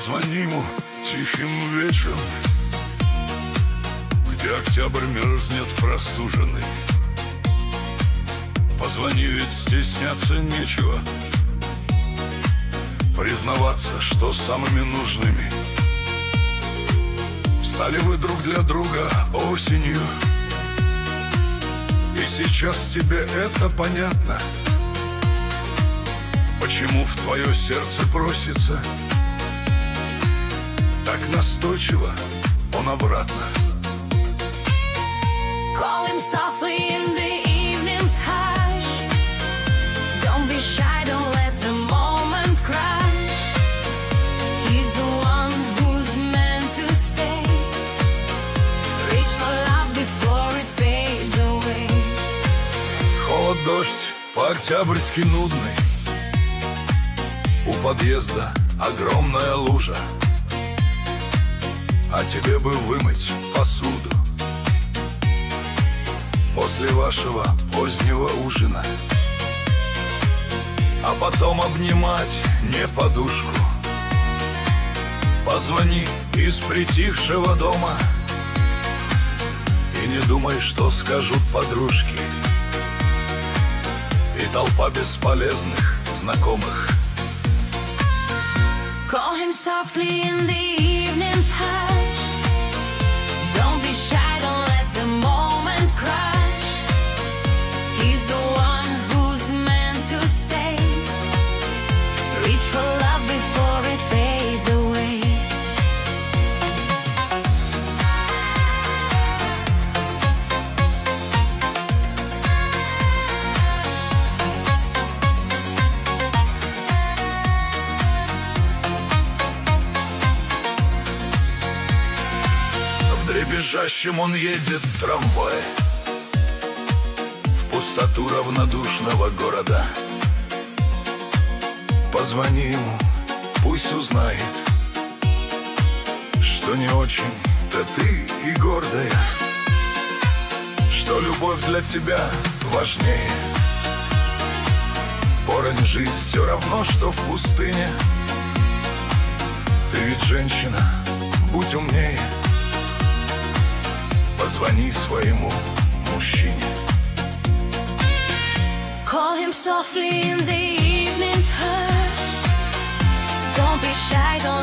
Позвони ему тихим вечером, где октябрь мерзнет простуженный. Позвони, ведь стесняться нечего, признаваться, что самыми нужными стали вы друг для друга осенью. И сейчас тебе это понятно, почему в твое сердце просится так настойчиво он обратно. Call him softly in the evening's hush. Don't be shy, don't let the moment crush. He's the one who's meant to stay. Reach for love before it fades away. Холод, дождь, по-октябрьски нудный. У подъезда огромная лужа, а тебе бы вымыть посуду после вашего позднего ужина, а потом обнимать не подушку. Позвони из притихшего дома и не думай, что скажут подружки и толпа бесполезных знакомых. Call him softly in the evening's hush. Don't be shy, don't let the moment crush. He's the one who's meant to stay. Reach for love before it fades away. В дребезжащем он едет трамвай в пустоту равнодушного города. Позвони ему, пусть узнает, что не очень-то ты и гордая, что любовь для тебя важнее. Порознь жизнь все равно, что в пустыне. Ты ведь женщина, будь умнее. Позвони своему мужчине. Call him softly in the evening's hush. Don't be shy, don't